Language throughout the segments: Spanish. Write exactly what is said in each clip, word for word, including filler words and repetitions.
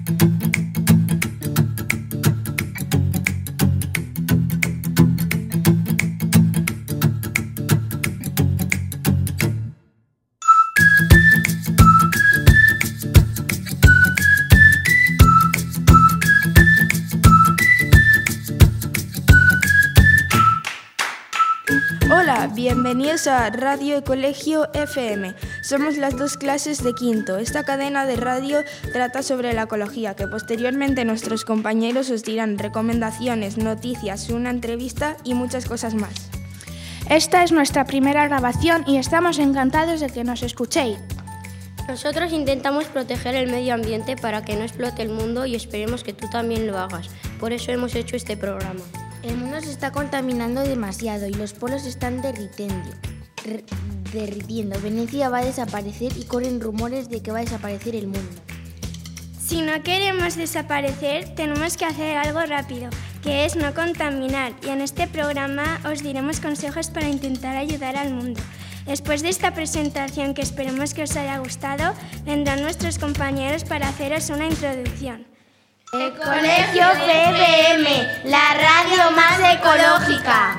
Hola, bienvenidos a Radio Colegio F M. Somos las dos clases de quinto. Esta cadena de radio trata sobre la ecología, que posteriormente nuestros compañeros os dirán recomendaciones, noticias, una entrevista y muchas cosas más. Esta es nuestra primera grabación y estamos encantados de que nos escuchéis. Nosotros intentamos proteger el medio ambiente para que no explote el mundo y esperemos que tú también lo hagas. Por eso hemos hecho este programa. El mundo se está contaminando demasiado y los polos se están derritiendo. R- derritiendo. Venecia va a desaparecer y corren rumores de que va a desaparecer el mundo. Si no queremos desaparecer, tenemos que hacer algo rápido, que es no contaminar. Y en este programa os diremos consejos para intentar ayudar al mundo. Después de esta presentación, que esperemos que os haya gustado, vendrán nuestros compañeros para haceros una introducción. El Colegio C V M, la radio más ecológica.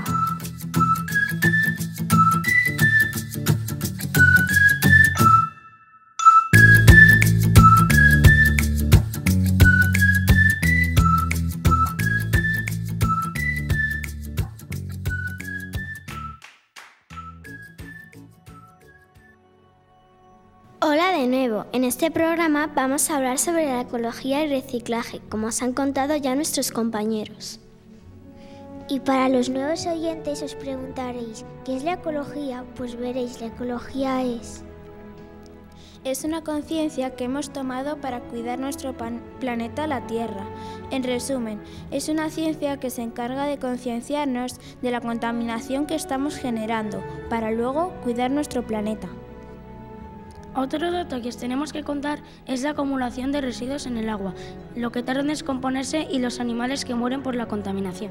Hola de nuevo. En este programa vamos a hablar sobre la ecología y reciclaje, como os han contado ya nuestros compañeros. Y para los nuevos oyentes os preguntaréis, ¿qué es la ecología? Pues veréis, la ecología es... Es una conciencia que hemos tomado para cuidar nuestro pan- planeta, la Tierra. En resumen, es una ciencia que se encarga de concienciarnos de la contaminación que estamos generando, para luego cuidar nuestro planeta. Otro dato que os tenemos que contar es la acumulación de residuos en el agua, lo que tarda en descomponerse y los animales que mueren por la contaminación.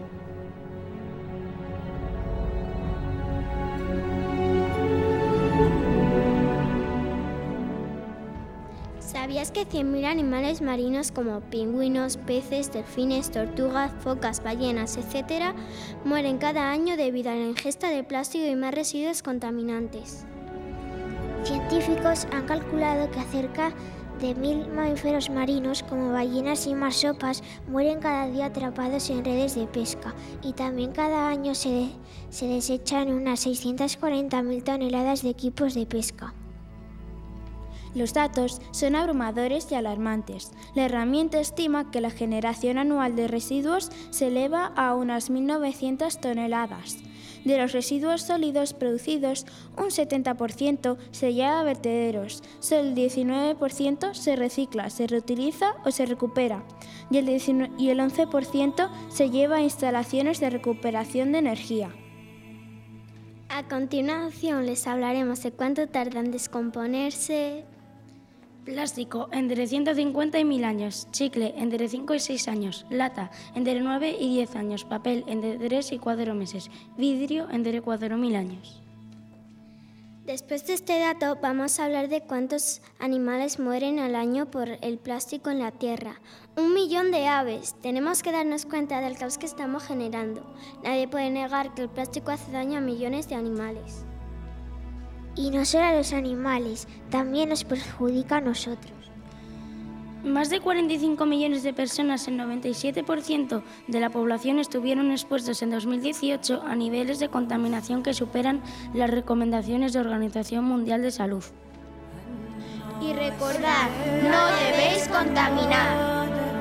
¿Sabías que cien mil animales marinos como pingüinos, peces, delfines, tortugas, focas, ballenas, etcétera mueren cada año debido a la ingesta de plástico y más residuos contaminantes? Científicos han calculado que cerca de mil mamíferos marinos, como ballenas y marsopas, mueren cada día atrapados en redes de pesca, y también cada año se, de, se desechan unas seiscientas cuarenta mil toneladas de equipos de pesca. Los datos son abrumadores y alarmantes. La herramienta estima que la generación anual de residuos se eleva a unas mil novecientas toneladas. De los residuos sólidos producidos, un setenta por ciento se lleva a vertederos, solo el diecinueve por ciento se recicla, se reutiliza o se recupera, y el, diecinueve, y el once por ciento se lleva a instalaciones de recuperación de energía. A continuación les hablaremos de cuánto tarda en descomponerse. Plástico, entre ciento cincuenta y mil años. Chicle, entre cinco y seis años. Lata, entre nueve y diez años. Papel, entre tres y cuatro meses. Vidrio, entre cuatro mil años. Después de este dato, vamos a hablar de cuántos animales mueren al año por el plástico en la Tierra. Un millón de aves. Tenemos que darnos cuenta del caos que estamos generando. Nadie puede negar que el plástico hace daño a millones de animales. Y no solo a los animales, también nos perjudica a nosotros. Más de cuarenta y cinco millones de personas, el noventa y siete por ciento de la población, estuvieron expuestos en dos mil dieciocho a niveles de contaminación que superan las recomendaciones de la Organización Mundial de Salud. Y recordad, no debéis contaminar.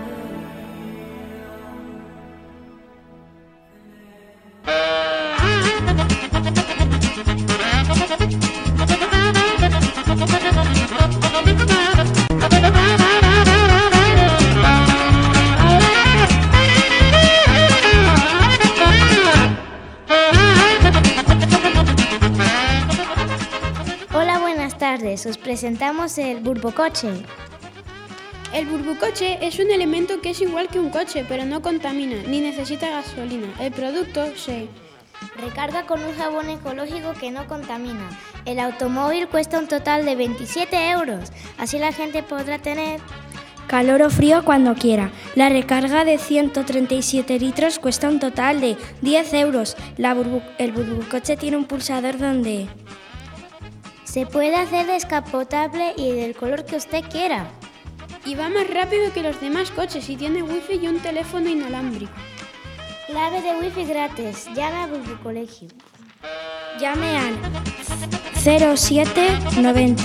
Hola, buenas tardes. Os presentamos el burbocoche. El burbocoche es un elemento que es igual que un coche, pero no contamina ni necesita gasolina. El producto se recarga con un jabón ecológico que no contamina. El automóvil cuesta un total de veintisiete euros. Así la gente podrá tener calor o frío cuando quiera. La recarga de ciento treinta y siete litros cuesta un total de diez euros. La burbu- el burbucoche tiene un pulsador donde se puede hacer descapotable y del color que usted quiera. Y va más rápido que los demás coches y tiene wifi y un teléfono inalámbrico. Clave de wifi gratis. Llame a Burbucolegio. Llame al cero siete noventa.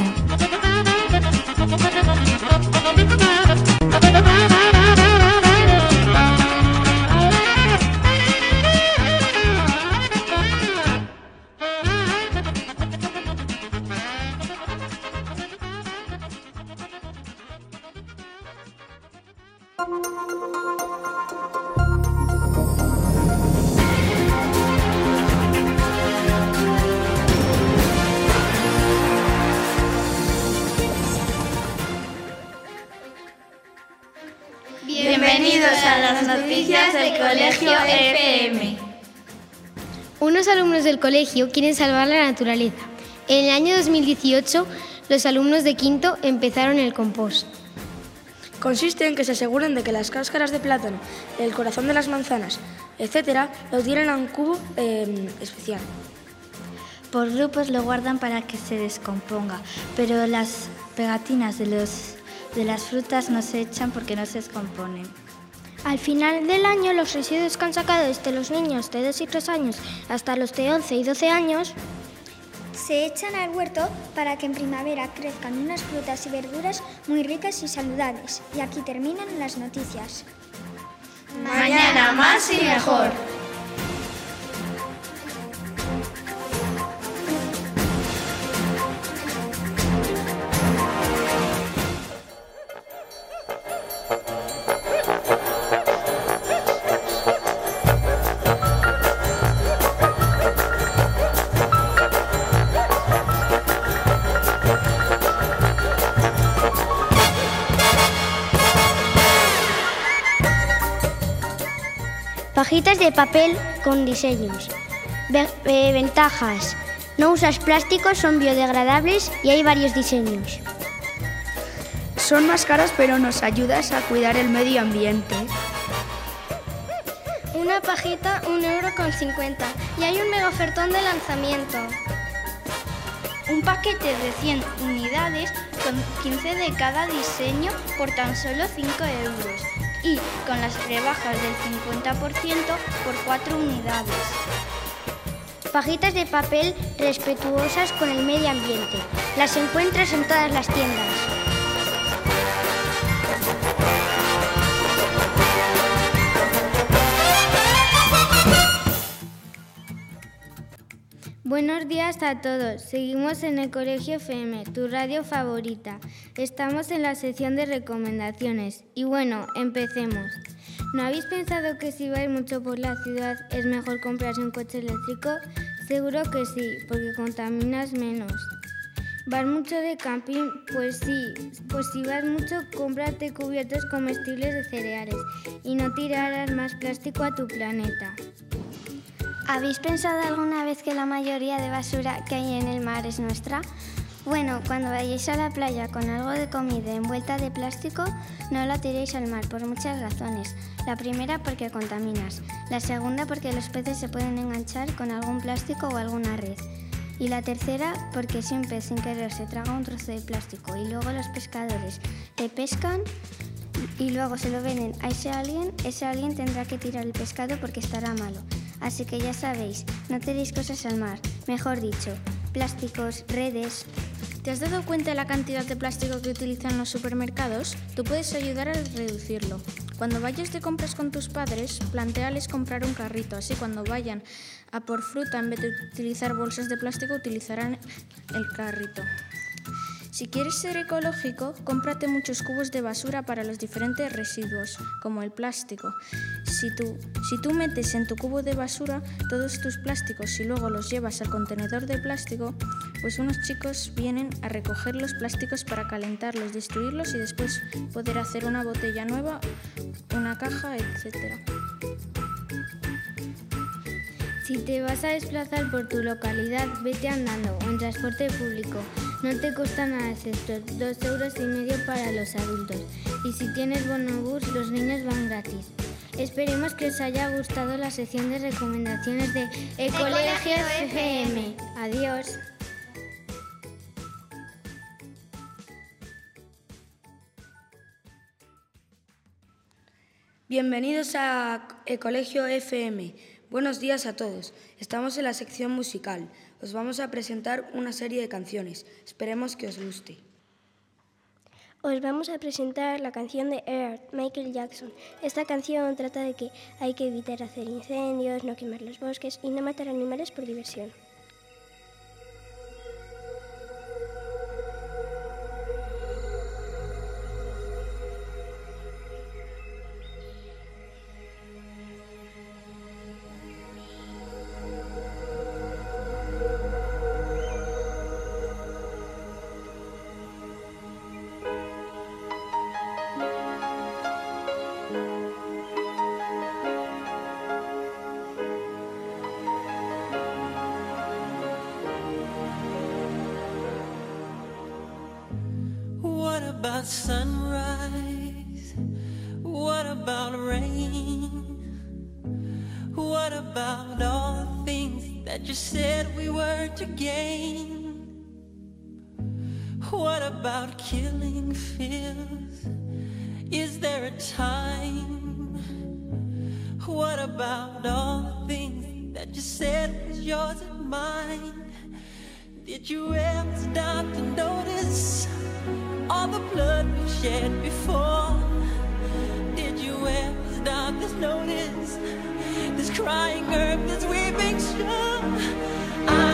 Bienvenidos a las noticias del Colegio F M. Unos alumnos del colegio quieren salvar la naturaleza. En el año dos mil dieciocho, los alumnos de quinto empezaron el compost. Consiste en que se aseguren de que las cáscaras de plátano, el corazón de las manzanas, etcétera, lo tienen a un cubo eh, especial. Por grupos lo guardan para que se descomponga, pero las pegatinas de, los, de las frutas no se echan porque no se descomponen. Al final del año, los residuos que han sacado desde los niños de dos y tres años hasta los de once y doce años se echan al huerto para que en primavera crezcan unas frutas y verduras muy ricas y saludables. Y aquí terminan las noticias. Mañana más y mejor. Pajitas de papel con diseños. Ve- eh, ventajas. No usas plásticos, son biodegradables y hay varios diseños. Son más caras, pero nos ayudas a cuidar el medio ambiente. Una pajita, un euro con cincuenta. Y hay un mega ofertón de lanzamiento. Un paquete de cien unidades con quince de cada diseño por tan solo cinco euros. Y con las rebajas del cincuenta por ciento por cuatro unidades. Pajitas de papel respetuosas con el medio ambiente. Las encuentras en todas las tiendas. Buenos días a todos. Seguimos en el Colegio F M, tu radio favorita. Estamos en la sección de recomendaciones. Y bueno, empecemos. ¿No habéis pensado que si vais mucho por la ciudad es mejor comprarse un coche eléctrico? Seguro que sí, porque contaminas menos. ¿Vas mucho de camping? Pues sí. Pues si vas mucho, cómprate cubiertos comestibles de cereales y no tirarás más plástico a tu planeta. ¿Habéis pensado alguna vez que la mayoría de basura que hay en el mar es nuestra? Bueno, cuando vayáis a la playa con algo de comida envuelta de plástico, no la tiréis al mar por muchas razones. La primera porque contaminas, la segunda porque los peces se pueden enganchar con algún plástico o alguna red. Y la tercera porque si un pez sin querer se traga un trozo de plástico y luego los pescadores le pescan y luego se lo venden a ese alguien, ese alguien tendrá que tirar el pescado porque estará malo. Así que ya sabéis, no tiréis cosas al mar, mejor dicho, plásticos, redes. ¿Te has dado cuenta de la cantidad de plástico que utilizan los supermercados? Tú puedes ayudar a reducirlo. Cuando vayas de compras con tus padres, plantéales comprar un carrito. Así cuando vayan a por fruta, en vez de utilizar bolsas de plástico, utilizarán el carrito. Si quieres ser ecológico, cómprate muchos cubos de basura para los diferentes residuos, como el plástico. Si tú, si tú metes en tu cubo de basura todos tus plásticos y luego los llevas al contenedor de plástico, pues unos chicos vienen a recoger los plásticos para calentarlos, destruirlos y después poder hacer una botella nueva, una caja, etcétera. Si te vas a desplazar por tu localidad, vete andando o en transporte público. No te cuesta nada excepto dos euros y medio para los adultos. y si tienes bonobús, los niños van gratis. Esperemos que os haya gustado la sección de recomendaciones de Ecolegio F M. Adiós. Bienvenidos a Ecolegio F M. Buenos días a todos. Estamos en la sección musical. Os vamos a presentar una serie de canciones. Esperemos que os guste. Os vamos a presentar la canción de Earth, Michael Jackson. Esta canción trata de que hay que evitar hacer incendios, no quemar los bosques y no matar animales por diversión. What about sunrise? What about rain? What about all the things that you said we were to gain? What about killing fears? Is there a time? What about all the things that you said was yours and mine? Did you ever stop to notice all the blood we've shed before? Did you ever stop to notice this crying earth, this weeping shore? I,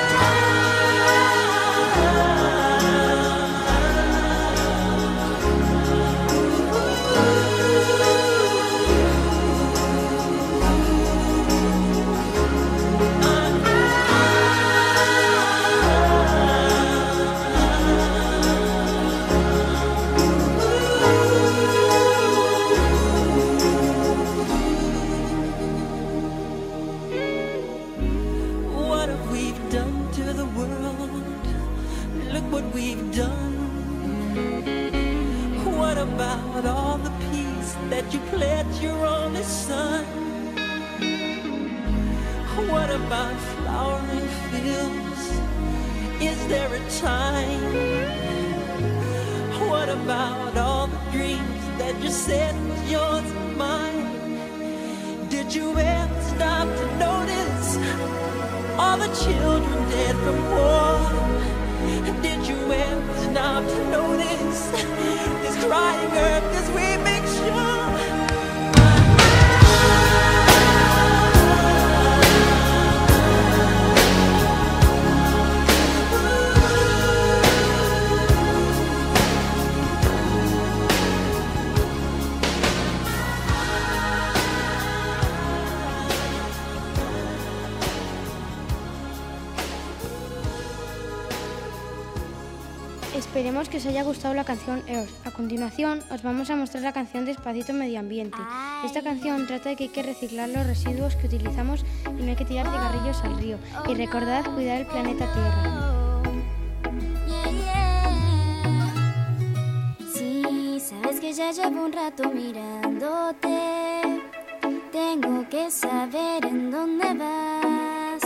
about all the peace that you pledged your only son? What about flowering fields? Is there a time? What about all the dreams that you said was yours and mine? Did you ever stop to notice all the children dead from war? Did you ever stop to notice this crying earth as we make sure? Esperemos que os haya gustado la canción Earth. A continuación os vamos a mostrar la canción Despacito Medio Ambiente. Esta canción trata de que hay que reciclar los residuos que utilizamos y no hay que tirar cigarrillos al río. Y recordad cuidar el planeta Tierra. Sí, sabes que ya llevo un rato mirándote. Tengo que saber en dónde vas.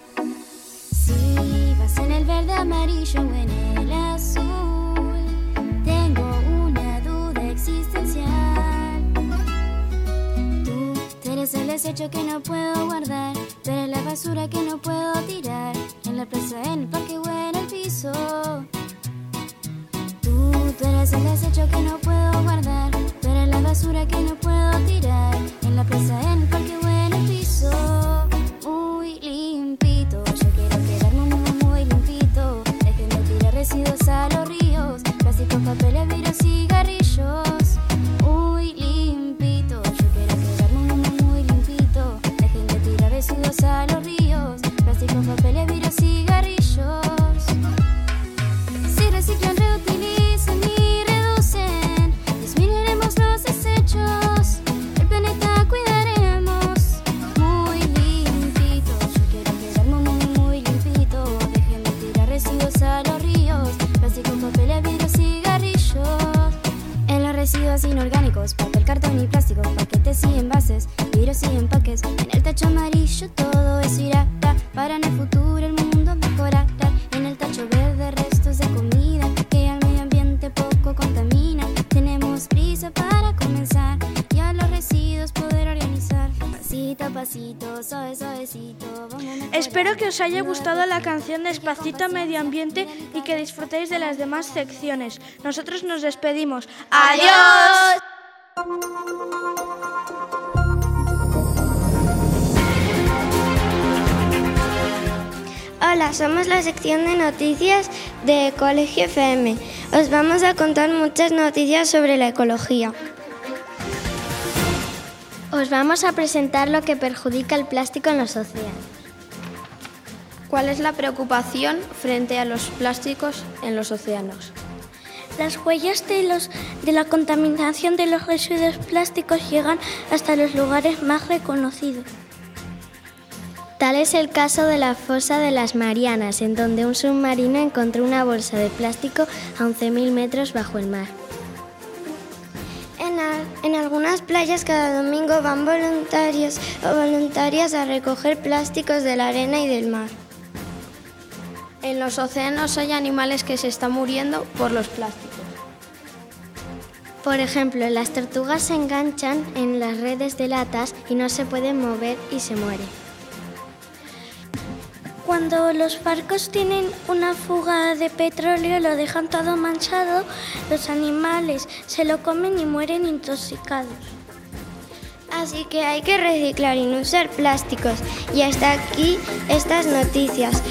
Si vas en el verde, amarillo o en el azul. Tengo una duda existencial. Tú eres el desecho que no puedo guardar, tú eres la basura que no puedo tirar, en la plaza, en el parque o en el piso. Tú, tú eres el desecho que no puedo guardar, tú eres la basura que no puedo tirar, en la plaza, en el parque o en el piso. Muy limpito, yo quiero quedarme un mundo muy limpito. Dejen de tirar residuos a los ríos, plásticos, papeles, vidrios, cigarrillos. Muy limpito, yo quiero quedarme un mundo muy limpito. Dejen de tirar residuos a los ríos, plásticos, papeles, vidrios, cigarrillos. Si reciclan, reutilizan y reducen, disminuiremos papel, cartón y plástico, paquetes y envases, vidrios y empaques. En el tacho amarillo todo eso irá para en el futuro el mundo mejorar. En el tacho verde restos de comida que al medio ambiente poco contamina. Tenemos prisa para comenzar y a los residuos poder organizar. Pasito a pasito, suave, suavecito, vamos a mejorar. Espero que os haya gustado la canción Despacito Medio Ambiente y que disfrutéis de las demás secciones. Nosotros nos despedimos. ¡Adiós! Hola, somos la sección de noticias de Colegio F M. Os vamos a contar muchas noticias sobre la ecología. Os vamos a presentar lo que perjudica el plástico en los océanos. ¿Cuál es la preocupación frente a los plásticos en los océanos? Las huellas de, los, de la contaminación de los residuos plásticos llegan hasta los lugares más reconocidos. Tal es el caso de la fosa de las Marianas, en donde un submarino encontró una bolsa de plástico a once mil metros bajo el mar. En, al, en algunas playas cada domingo van voluntarios o voluntarias a recoger plásticos de la arena y del mar. En los océanos hay animales que se están muriendo por los plásticos. Por ejemplo, las tortugas se enganchan en las redes de latas y no se pueden mover y se mueren. Cuando los barcos tienen una fuga de petróleo, lo dejan todo manchado, los animales se lo comen y mueren intoxicados. Así que hay que reciclar y no usar plásticos. Y hasta aquí estas noticias.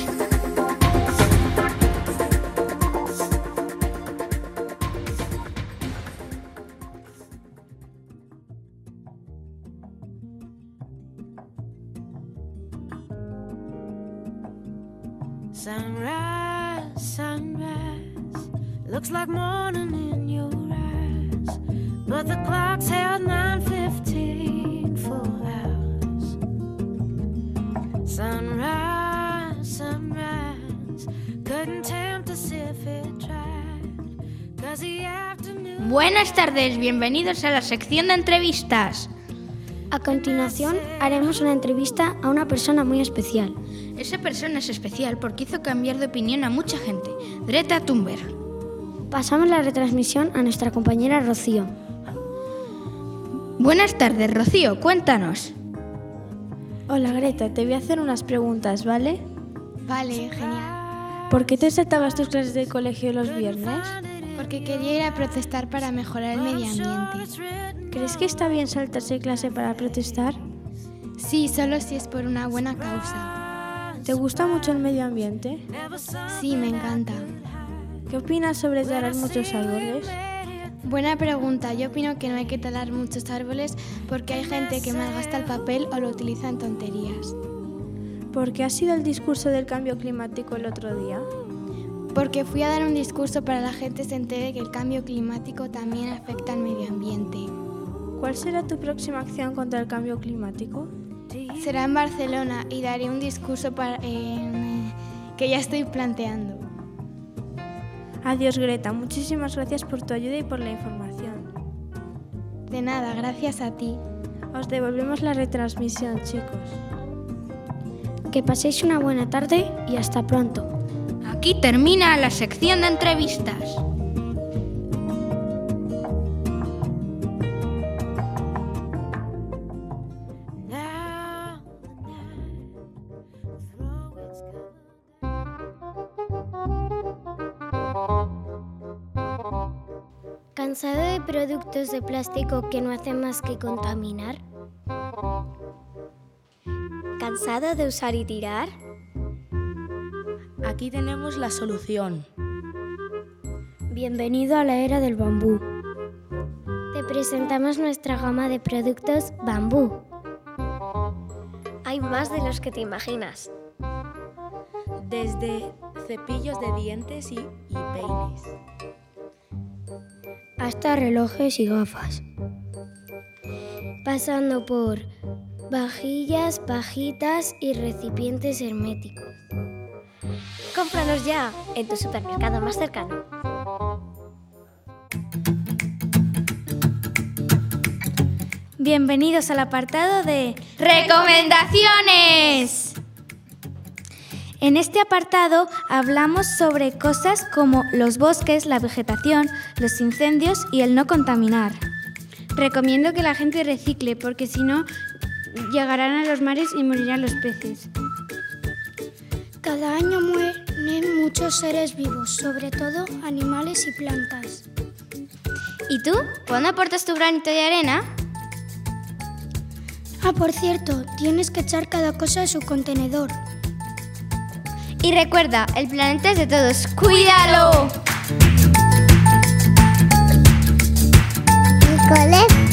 Sunrise, sunrise, looks like morning in your eyes, but the clock's held nine fifteen full hours. Sunrise, sunrise, couldn't tempt us if it tried, 'cause the afternoon... Buenas tardes, bienvenidos a la sección de entrevistas. A continuación, haremos una entrevista a una persona muy especial. Esa persona es especial porque hizo cambiar de opinión a mucha gente, Greta Thunberg. Pasamos la retransmisión a nuestra compañera Rocío. Buenas tardes, Rocío, cuéntanos. Hola, Greta, te voy a hacer unas preguntas, ¿vale? Vale, genial. ¿Por qué te saltabas tus clases de colegio los viernes? Porque quería ir a protestar para mejorar el medio ambiente. ¿Crees que está bien saltarse clase para protestar? Sí, solo si es por una buena causa. ¿Te gusta mucho el medio ambiente? Sí, me encanta. ¿Qué opinas sobre talar muchos árboles? Buena pregunta. Yo opino que no hay que talar muchos árboles porque hay gente que malgasta el papel o lo utiliza en tonterías. ¿Por qué ha sido el discurso del cambio climático el otro día? Porque fui a dar un discurso para que la gente se entere que el cambio climático también afecta al medio ambiente. ¿Cuál será tu próxima acción contra el cambio climático? Será en Barcelona y daré un discurso para, eh, que ya estoy planteando. Adiós, Greta. Muchísimas gracias por tu ayuda y por la información. De nada, gracias a ti. Os devolvemos la retransmisión, chicos. Que paséis una buena tarde y hasta pronto. Aquí termina la sección de entrevistas. ¿Cansado de productos de plástico que no hacen más que contaminar? ¿Cansado de usar y tirar? Aquí tenemos la solución. Bienvenido a la era del bambú. Te presentamos nuestra gama de productos bambú. Hay más de los que te imaginas. Desde cepillos de dientes y, y peines. Hasta relojes y gafas. Pasando por vajillas, pajitas y recipientes herméticos. Cómpranos ya en tu supermercado más cercano. Bienvenidos al apartado de ¡Recomendaciones! En este apartado hablamos sobre cosas como los bosques, la vegetación, los incendios y el no contaminar. Recomiendo que la gente recicle porque si no llegarán a los mares y morirán los peces. Cada año mueren muchos seres vivos, sobre todo animales y plantas. ¿Y tú? ¿Cuándo aportas tu granito de arena? Ah, por cierto, tienes que echar cada cosa a su contenedor. Y recuerda, el planeta es de todos. ¡Cuídalo! El colegio